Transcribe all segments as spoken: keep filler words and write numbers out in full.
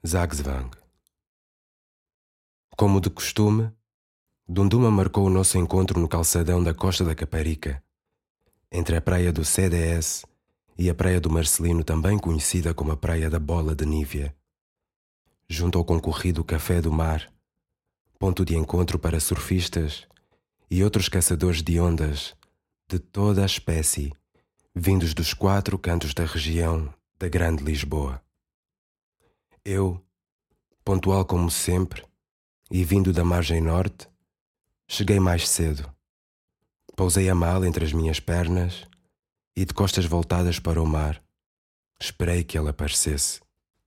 Zagzwang. Como de costume, Dunduma marcou o nosso encontro no calçadão da Costa da Caparica, entre a praia do C D S e a praia do Marcelino, também conhecida como a praia da Bola de Nívea, junto ao concorrido Café do Mar, ponto de encontro para surfistas e outros caçadores de ondas de toda a espécie, vindos dos quatro cantos da região da Grande Lisboa. Eu, pontual como sempre, e vindo da margem norte, cheguei mais cedo. Pousei a mala entre as minhas pernas e, de costas voltadas para o mar, esperei que ela aparecesse.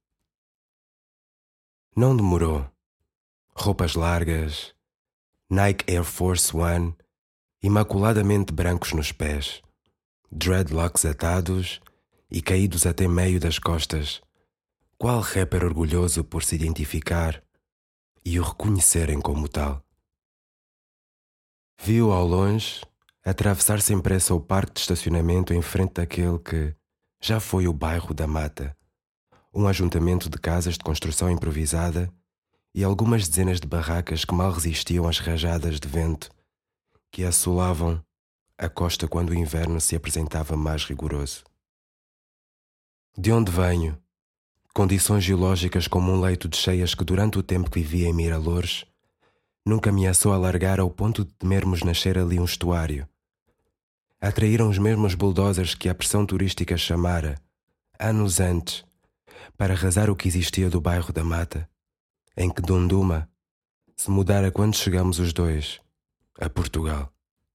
Não demorou. Roupas largas, Nike Air Force One, imaculadamente brancos nos pés, dreadlocks atados e caídos até meio das costas, qual rapper orgulhoso por se identificar e o reconhecerem como tal. Vi-o ao longe atravessar sem pressa o parque de estacionamento em frente daquele que já foi o bairro da Mata, um ajuntamento de casas de construção improvisada e algumas dezenas de barracas que mal resistiam às rajadas de vento que assolavam a costa quando o inverno se apresentava mais rigoroso. De onde venho, condições geológicas como um leito de cheias que durante o tempo que vivia em Miralouros nunca me ameaçou alargar ao ponto de temermos nascer ali um estuário. Atraíram os mesmos bulldozers que a pressão turística chamara, anos antes, para arrasar o que existia do bairro da Mata, em que Dunduma se mudara quando chegamos os dois a Portugal.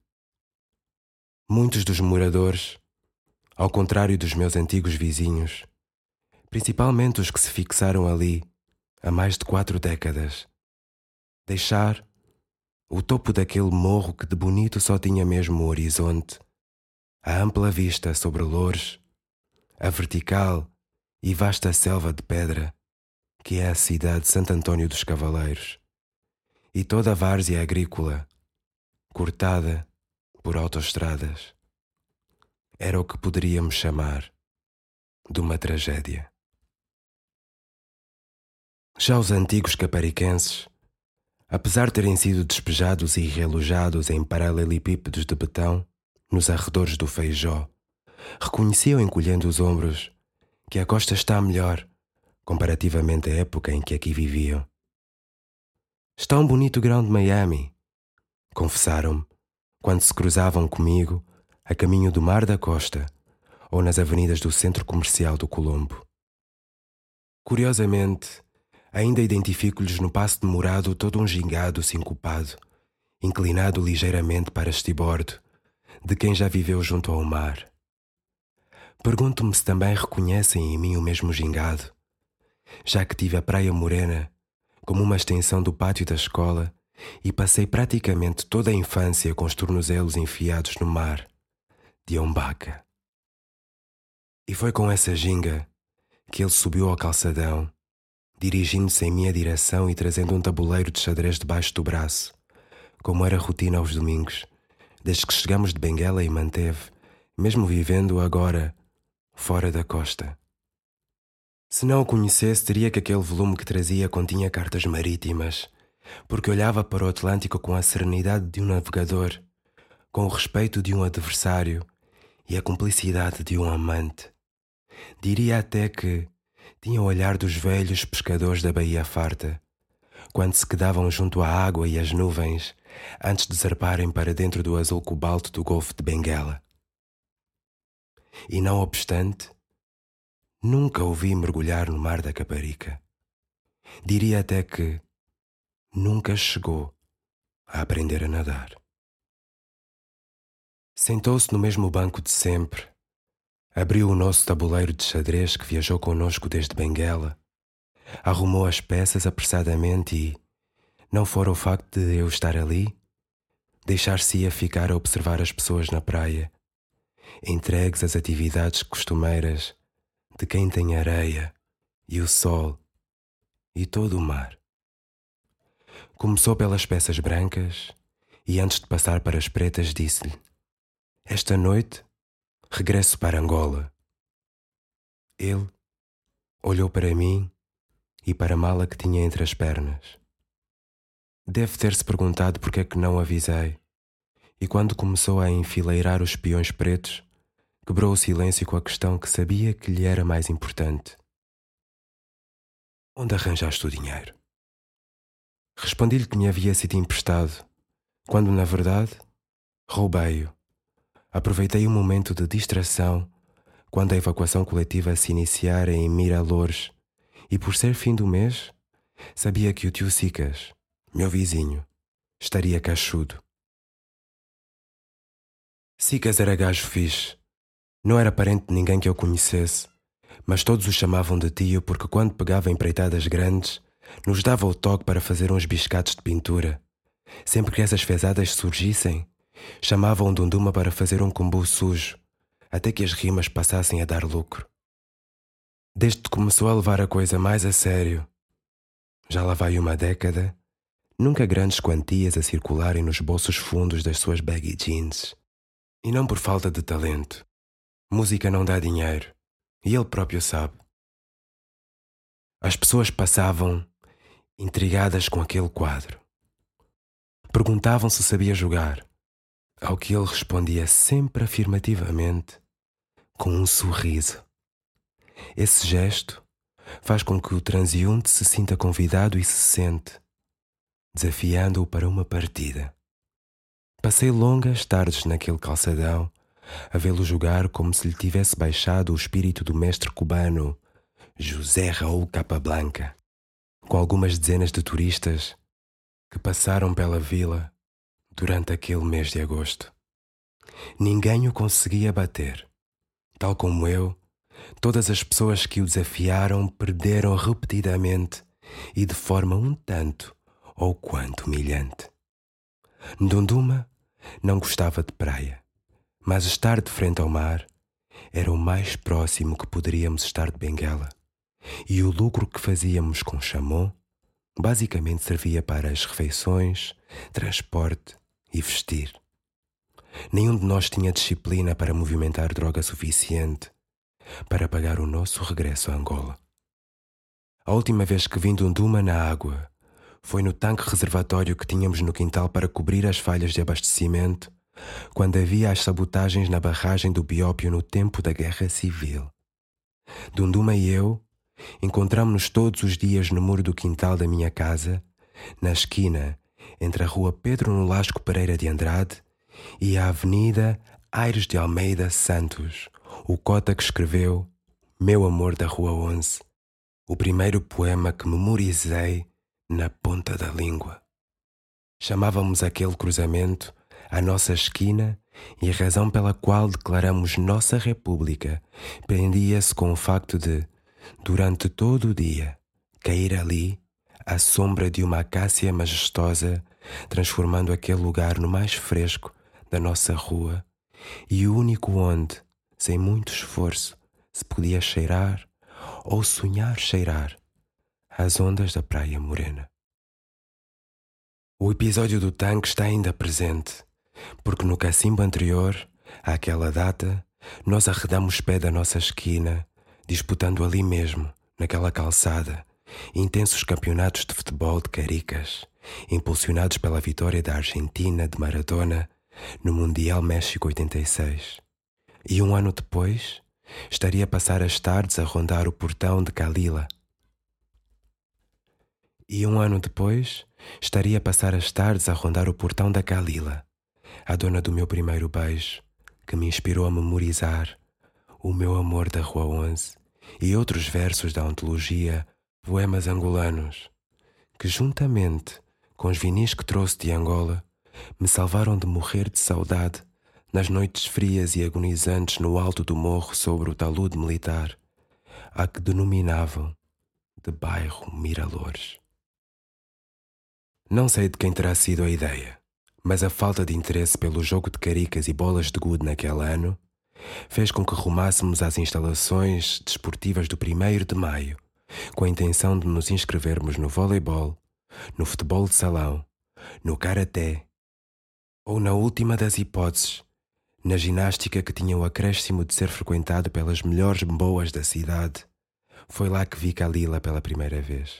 Muitos dos moradores, ao contrário dos meus antigos vizinhos, principalmente os que se fixaram ali há mais de quatro décadas, deixar o topo daquele morro que de bonito só tinha mesmo o horizonte, a ampla vista sobre Loures, a vertical e vasta selva de pedra que é a cidade de Santo Antônio dos Cavaleiros, e toda a várzea agrícola, cortada por autoestradas. Era o que poderíamos chamar de uma tragédia. Já os antigos capariquenses, apesar de terem sido despejados e realojados em paralelepípedos de betão nos arredores do Feijó, reconheciam encolhendo os ombros que a costa está melhor comparativamente à época em que aqui viviam. Está um bonito grão de Miami, confessaram-me quando se cruzavam comigo a caminho do Mar da Costa ou nas avenidas do Centro Comercial do Colombo. Curiosamente, ainda identifico-lhes no passo demorado todo um gingado sincopado, inclinado ligeiramente para estibordo, de quem já viveu junto ao mar. Pergunto-me se também reconhecem em mim o mesmo gingado, já que tive a Praia Morena como uma extensão do pátio da escola e passei praticamente toda a infância com os tornozelos enfiados no mar de Ombaca. E foi com essa ginga que ele subiu ao calçadão, dirigindo-se em minha direção e trazendo um tabuleiro de xadrez debaixo do braço, como era rotina aos domingos, desde que chegamos de Benguela e manteve, mesmo vivendo agora fora da costa. Se não o conhecesse, teria que aquele volume que trazia continha cartas marítimas, porque olhava para o Atlântico com a serenidade de um navegador, com o respeito de um adversário e a cumplicidade de um amante. Diria até que tinha o olhar dos velhos pescadores da Baía Farta, quando se quedavam junto à água e às nuvens, antes de zarparem para dentro do azul cobalto do Golfo de Benguela. E não obstante, nunca o vi mergulhar no Mar da Caparica. Diria até que nunca chegou a aprender a nadar. Sentou-se no mesmo banco de sempre, abriu o nosso tabuleiro de xadrez que viajou connosco desde Benguela, arrumou as peças apressadamente e, não fora o facto de eu estar ali, deixar-se-ia ficar a observar as pessoas na praia, entregues às atividades costumeiras de quem tem areia e o sol e todo o mar. Começou pelas peças brancas e antes de passar para as pretas disse-lhe: esta noite regresso para Angola. Ele olhou para mim e para a mala que tinha entre as pernas. Deve ter-se perguntado porque é que não avisei, e quando começou a enfileirar os peões pretos, quebrou o silêncio com a questão que sabia que lhe era mais importante. Onde arranjaste o dinheiro? Respondi-lhe que me havia sido emprestado, quando, na verdade, roubei-o. Aproveitei um momento de distração quando a evacuação coletiva se iniciara em Miraloures e, por ser fim do mês, sabia que o tio Sicas, meu vizinho, estaria cachudo. Sicas era gajo fixe. Não era parente de ninguém que eu conhecesse, mas todos o chamavam de tio porque quando pegava empreitadas grandes, nos dava o toque para fazer uns biscates de pintura. Sempre que essas fezadas surgissem, chamavam Dunduma para fazer um combo sujo, até que as rimas passassem a dar lucro. Desde que começou a levar a coisa mais a sério, já lá vai uma década, nunca grandes quantias a circularem nos bolsos fundos das suas baggy jeans. E não por falta de talento. Música não dá dinheiro, e ele próprio sabe. As pessoas passavam intrigadas com aquele quadro. Perguntavam se sabia jogar, ao que ele respondia sempre afirmativamente, com um sorriso. Esse gesto faz com que o transeunte se sinta convidado e se sente, desafiando-o para uma partida. Passei longas tardes naquele calçadão a vê-lo jogar como se lhe tivesse baixado o espírito do mestre cubano José Raul Capablanca, com algumas dezenas de turistas que passaram pela vila durante aquele mês de agosto. Ninguém o conseguia bater. Tal como eu, todas as pessoas que o desafiaram perderam repetidamente e de forma um tanto ou quanto humilhante. Dunduma não gostava de praia, mas estar de frente ao mar era o mais próximo que poderíamos estar de Benguela, e o lucro que fazíamos com Chamon basicamente servia para as refeições, transporte e vestir. Nenhum de nós tinha disciplina para movimentar droga suficiente para pagar o nosso regresso a Angola. A última vez que vim Dunduma na água foi no tanque reservatório que tínhamos no quintal para cobrir as falhas de abastecimento quando havia as sabotagens na barragem do Biópio no tempo da Guerra Civil. Dunduma e eu encontramo-nos todos os dias no muro do quintal da minha casa, na esquina entre a rua Pedro Nolasco Pereira de Andrade e a avenida Aires de Almeida Santos, o cota que escreveu Meu Amor da Rua onze, o primeiro poema que memorizei na ponta da língua. Chamávamos aquele cruzamento a nossa esquina e a razão pela qual declaramos nossa república prendia-se com o facto de, durante todo o dia, cair ali a sombra de uma acácia majestosa, transformando aquele lugar no mais fresco da nossa rua e o único onde, sem muito esforço, se podia cheirar ou sonhar cheirar as ondas da Praia Morena. O episódio do tanque está ainda presente, porque no cacimbo anterior, àquela data, nós arredamos pé da nossa esquina, disputando ali mesmo, naquela calçada, intensos campeonatos de futebol de caricas, impulsionados pela vitória da Argentina de Maradona no Mundial México oitenta e seis. E um ano depois, estaria a passar as tardes a rondar o portão de Calila. E um ano depois, estaria a passar as tardes a rondar o portão da Calila, a dona do meu primeiro beijo, que me inspirou a memorizar O Meu Amor da Rua onze e outros versos da antologia Poemas Angolanos, que juntamente com os vinis que trouxe de Angola, me salvaram de morrer de saudade nas noites frias e agonizantes no alto do morro sobre o talude militar, a que denominavam de bairro Miraloures. Não sei de quem terá sido a ideia, mas a falta de interesse pelo jogo de caricas e bolas de gude naquele ano fez com que rumássemos às instalações desportivas do primeiro de maio, com a intenção de nos inscrevermos no voleibol, no futebol de salão, no karaté ou, na última das hipóteses, na ginástica que tinha o acréscimo de ser frequentado pelas melhores boas da cidade, Foi lá que vi Kalila pela primeira vez.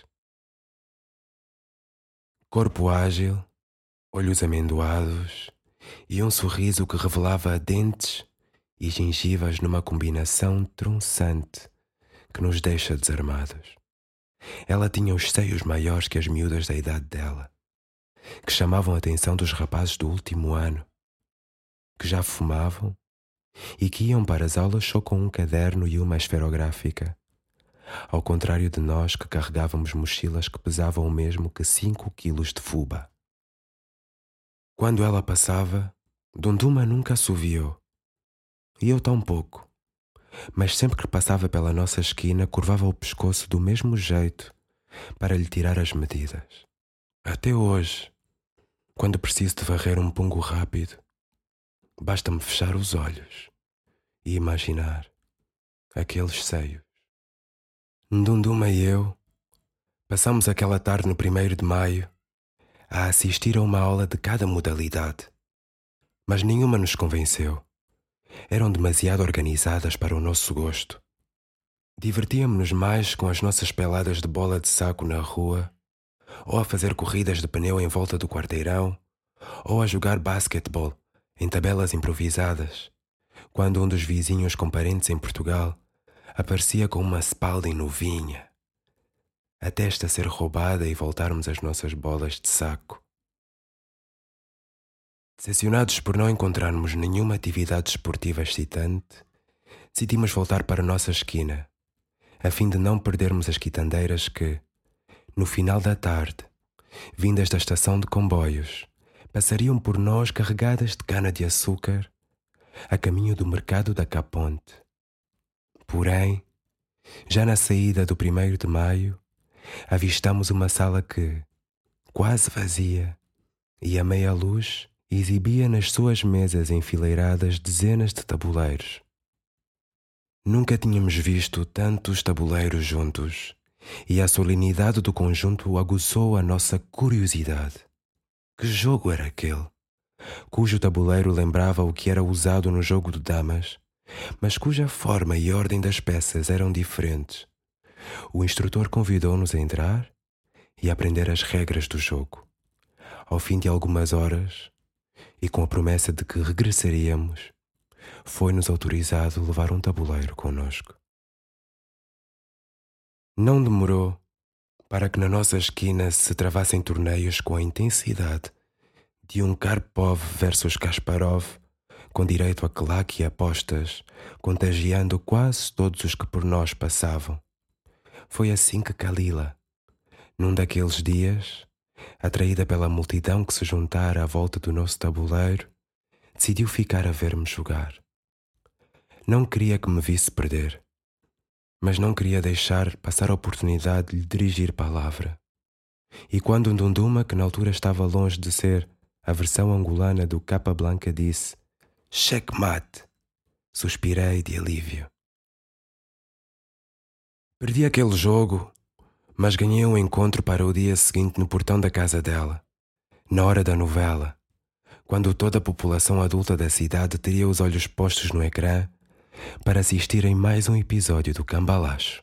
Corpo ágil, olhos amendoados e um sorriso que revelava dentes e gengivas numa combinação tronçante que nos deixa desarmados. Ela tinha os seios maiores que as miúdas da idade dela, que chamavam a atenção dos rapazes do último ano, que já fumavam e que iam para as aulas só com um caderno e uma esferográfica, ao contrário de nós que carregávamos mochilas que pesavam o mesmo que cinco quilos de fuba. Quando ela passava, Dunduma nunca assoviou, e eu tão pouco, mas sempre que passava pela nossa esquina curvava o pescoço do mesmo jeito para lhe tirar as medidas. Até hoje, quando preciso de varrer um pungo rápido, basta-me fechar os olhos e imaginar aqueles seios. Ndunduma e eu passamos aquela tarde no primeiro de maio a assistir a uma aula de cada modalidade, mas nenhuma nos convenceu. Eram demasiado organizadas para o nosso gosto. Divertíamos-nos mais com as nossas peladas de bola de saco na rua, ou a fazer corridas de pneu em volta do quarteirão, ou a jogar basquetebol em tabelas improvisadas, quando um dos vizinhos com parentes em Portugal aparecia com uma Spalding novinha, até esta ser roubada e voltarmos às nossas bolas de saco. Decepcionados por não encontrarmos nenhuma atividade esportiva excitante, decidimos voltar para a nossa esquina, a fim de não perdermos as quitandeiras que, no final da tarde, vindas da estação de comboios, passariam por nós carregadas de cana-de-açúcar a caminho do mercado da Caponte. Porém, já na saída do primeiro de maio, avistamos uma sala que, quase vazia, e a meia luz, exibia nas suas mesas enfileiradas dezenas de tabuleiros. Nunca tínhamos visto tantos tabuleiros juntos, e a solenidade do conjunto aguçou a nossa curiosidade. Que jogo era aquele, cujo tabuleiro lembrava o que era usado no jogo de damas, mas cuja forma e ordem das peças eram diferentes? O instrutor convidou-nos a entrar e aprender as regras do jogo. Ao fim de algumas horas, e com a promessa de que regressaríamos, foi-nos autorizado levar um tabuleiro connosco. Não demorou para que na nossa esquina se travassem torneios com a intensidade de um Karpov versus Kasparov, com direito a claque e apostas, contagiando quase todos os que por nós passavam. Foi assim que Kalila, num daqueles dias, atraída pela multidão que se juntara à volta do nosso tabuleiro, decidiu ficar a ver-me jogar. Não queria que me visse perder, mas não queria deixar passar a oportunidade de lhe dirigir palavra. E quando um Dunduma, que na altura estava longe de ser a versão angolana do Capablanca, disse "Checkmate", suspirei de alívio. Perdi aquele jogo, mas ganhei um encontro para o dia seguinte no portão da casa dela, na hora da novela, quando toda a população adulta da cidade teria os olhos postos no ecrã para assistir em mais um episódio do Cambalacho.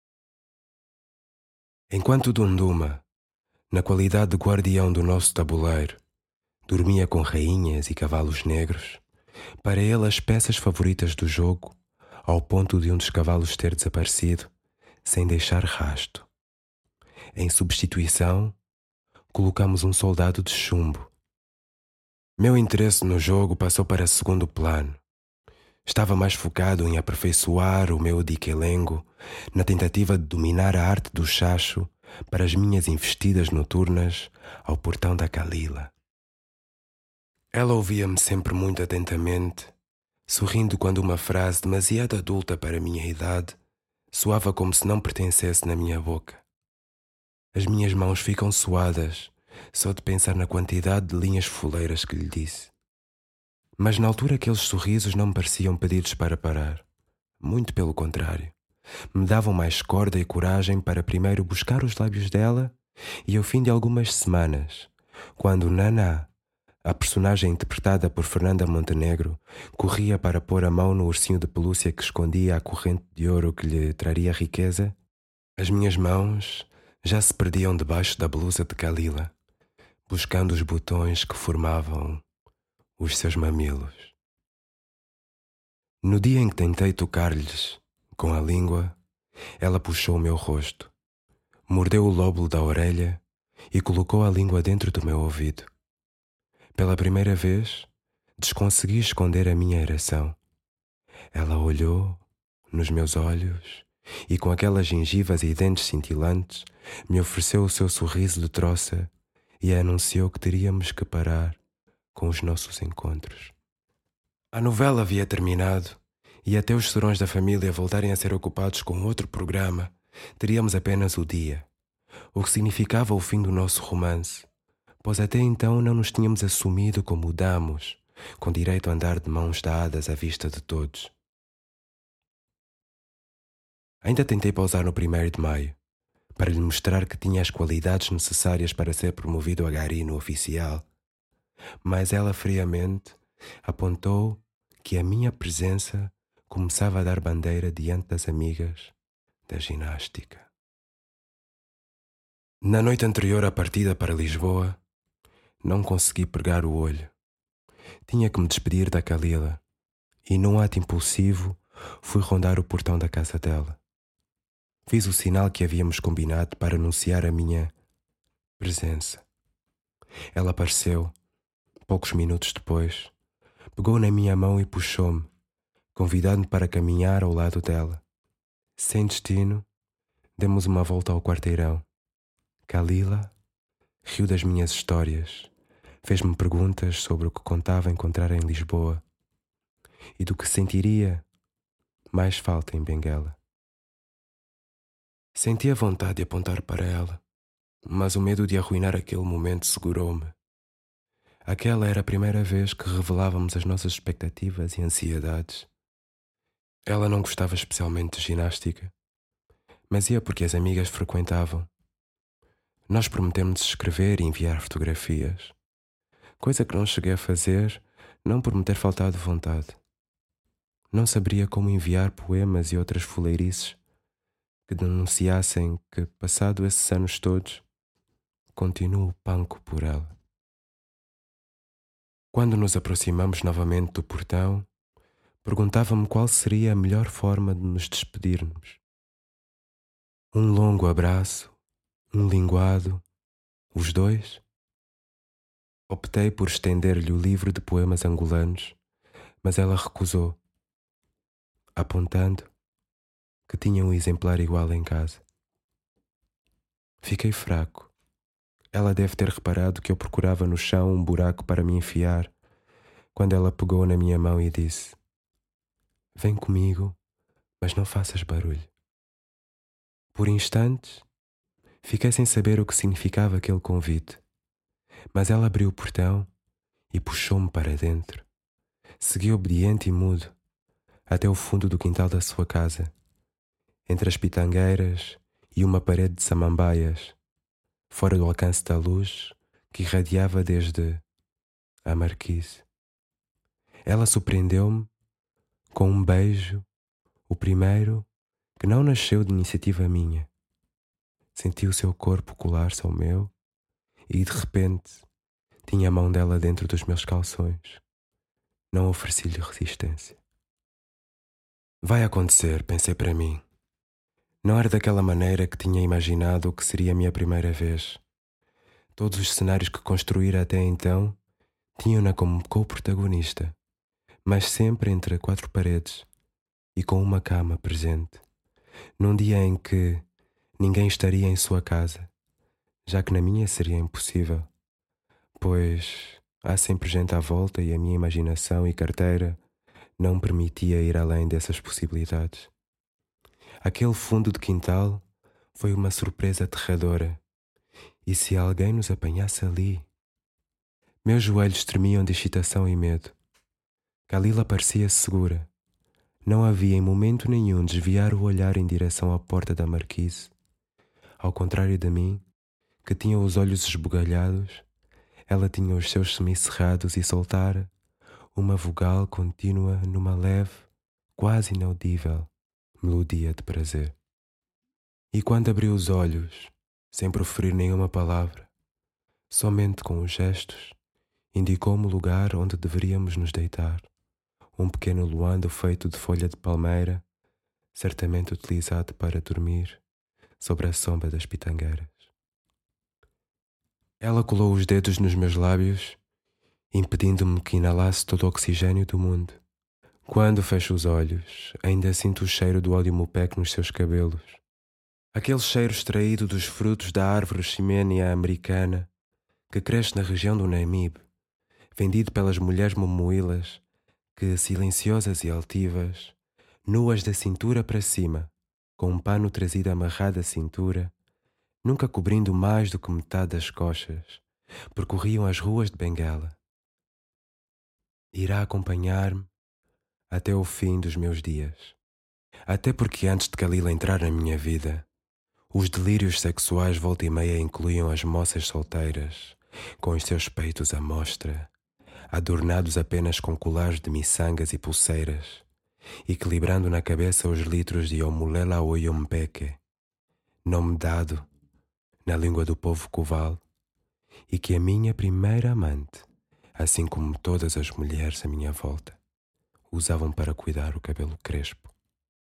Enquanto Dunduma, na qualidade de guardião do nosso tabuleiro, dormia com rainhas e cavalos negros, para ele as peças favoritas do jogo, ao ponto de um dos cavalos ter desaparecido, sem deixar rasto. Em substituição, colocamos um soldado de chumbo. Meu interesse no jogo passou para segundo plano. Estava mais focado em aperfeiçoar o meu dikelengo na tentativa de dominar a arte do chacho para as minhas investidas noturnas ao portão da Kalila. Ela ouvia-me sempre muito atentamente, sorrindo quando uma frase demasiado adulta para a minha idade soava como se não pertencesse na minha boca. As minhas mãos ficam suadas só de pensar na quantidade de linhas foleiras que lhe disse. Mas na altura aqueles sorrisos não me pareciam pedidos para parar. Muito pelo contrário. Me davam mais corda e coragem para primeiro buscar os lábios dela e ao fim de algumas semanas, quando Naná, a personagem interpretada por Fernanda Montenegro, corria para pôr a mão no ursinho de pelúcia que escondia a corrente de ouro que lhe traria riqueza, As minhas mãos já se perdiam debaixo da blusa de Kalila, buscando os botões que formavam os seus mamilos. No dia em que tentei tocar-lhes com a língua, ela puxou o meu rosto, mordeu o lóbulo da orelha e colocou a língua dentro do meu ouvido. Pela primeira vez, desconsegui esconder a minha ereção. Ela olhou nos meus olhos e, com aquelas gengivas e dentes cintilantes, me ofereceu o seu sorriso de troça e anunciou que teríamos que parar com os nossos encontros. A novela havia terminado e, até os serões da família voltarem a ser ocupados com outro programa, teríamos apenas o dia, o que significava o fim do nosso romance, pois até então não nos tínhamos assumido como damos, com direito a andar de mãos dadas à vista de todos. Ainda tentei pousar no primeiro de maio, para lhe mostrar que tinha as qualidades necessárias para ser promovido a gari no oficial, mas ela friamente apontou que a minha presença começava a dar bandeira diante das amigas da ginástica. Na noite anterior à partida para Lisboa, não consegui pregar o olho. Tinha que me despedir da Kalila e, num ato impulsivo, fui rondar o portão da casa dela. Fiz o sinal que havíamos combinado para anunciar a minha presença. Ela apareceu, poucos minutos depois, pegou na minha mão e puxou-me, convidando-me para caminhar ao lado dela. Sem destino, demos uma volta ao quarteirão. Kalila riu das minhas histórias, fez-me perguntas sobre o que contava encontrar em Lisboa e do que sentiria mais falta em Benguela. Senti a vontade de apontar para ela, mas o medo de arruinar aquele momento segurou-me. Aquela era a primeira vez que revelávamos as nossas expectativas e ansiedades. Ela não gostava especialmente de ginástica, mas ia porque as amigas frequentavam. Nós prometemos escrever e enviar fotografias, coisa que não cheguei a fazer, não por me ter faltado vontade. Não saberia como enviar poemas e outras fuleirices que denunciassem que, passado esses anos todos, continuo panco por ela. Quando nos aproximamos novamente do portão, perguntava-me qual seria a melhor forma de nos despedirmos. Um longo abraço, um linguado, os dois? Optei por estender-lhe o livro de poemas angolanos, mas ela recusou, apontando que tinha um exemplar igual em casa. Fiquei fraco. Ela deve ter reparado que eu procurava no chão um buraco para me enfiar, quando ela pegou na minha mão e disse: "Vem comigo, mas não faças barulho." Por instantes, fiquei sem saber o que significava aquele convite, mas ela abriu o portão e puxou-me para dentro. Segui obediente e mudo, até o fundo do quintal da sua casa, entre as pitangueiras e uma parede de samambaias, fora do alcance da luz que irradiava desde a marquise. Ela surpreendeu-me com um beijo, o primeiro que não nasceu de iniciativa minha. Senti o seu corpo colar-se ao meu e, de repente, tinha a mão dela dentro dos meus calções. Não ofereci-lhe resistência. Vai acontecer, pensei para mim. Não era daquela maneira que tinha imaginado o que seria a minha primeira vez. Todos os cenários que construíra até então tinham-na como co-protagonista, mas sempre entre quatro paredes e com uma cama presente, num dia em que ninguém estaria em sua casa, já que na minha seria impossível, pois há sempre gente à volta e a minha imaginação e carteira não permitia ir além dessas possibilidades. Aquele fundo de quintal foi uma surpresa aterradora. E se alguém nos apanhasse ali? Meus joelhos tremiam de excitação e medo. Kalila parecia segura. Não havia em momento nenhum desviar o olhar em direção à porta da marquise. Ao contrário de mim, que tinha os olhos esbugalhados, ela tinha os seus semicerrados e soltara uma vogal contínua numa leve, quase inaudível melodia de prazer. E quando abri os olhos, sem proferir nenhuma palavra, somente com os gestos, indicou-me o lugar onde deveríamos nos deitar. Um pequeno luando feito de folha de palmeira, certamente utilizado para dormir, sobre a sombra das pitangueiras. Ela colou os dedos nos meus lábios, impedindo-me que inalasse todo o oxigênio do mundo. Quando fecho os olhos, ainda sinto o cheiro do óleo mupec nos seus cabelos. Aquele cheiro extraído dos frutos da árvore Ximenia americana, que cresce na região do Namibe, vendido pelas mulheres momoilas que, silenciosas e altivas, nuas da cintura para cima, com um pano trazido amarrado à cintura, nunca cobrindo mais do que metade das coxas, percorriam as ruas de Benguela. Irá acompanhar-me até o fim dos meus dias. Até porque antes de Kalila entrar na minha vida, os delírios sexuais volta e meia incluíam as moças solteiras, com os seus peitos à mostra, adornados apenas com colares de miçangas e pulseiras, equilibrando na cabeça os litros de Omulela Oyompeke, nome dado, na língua do povo Koval, e que a minha primeira amante, assim como todas as mulheres à minha volta, usavam para cuidar o cabelo crespo.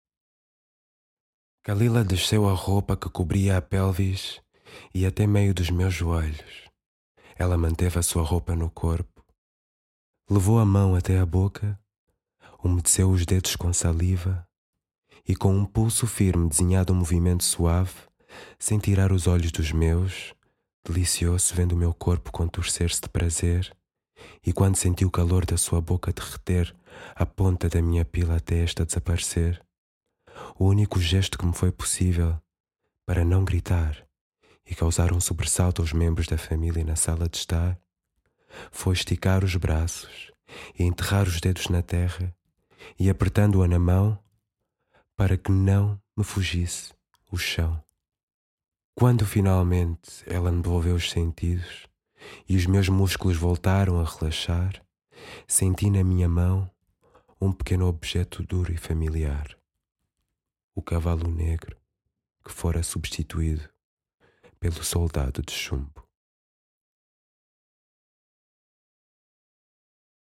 Kalila desceu a roupa que cobria a pelvis e até meio dos meus joelhos. Ela manteve a sua roupa no corpo, levou a mão até a boca, umedeceu os dedos com saliva e, com um pulso firme desenhado um movimento suave, sem tirar os olhos dos meus, deliciou-se vendo o meu corpo contorcer-se de prazer, e quando senti o calor da sua boca derreter a ponta da minha pila até esta desaparecer, o único gesto que me foi possível para não gritar e causar um sobressalto aos membros da família na sala de estar foi esticar os braços e enterrar os dedos na terra e apertando-a na mão para que não me fugisse o chão. Quando finalmente ela me devolveu os sentidos e os meus músculos voltaram a relaxar, senti na minha mão um pequeno objeto duro e familiar. O cavalo negro que fora substituído pelo soldado de chumbo.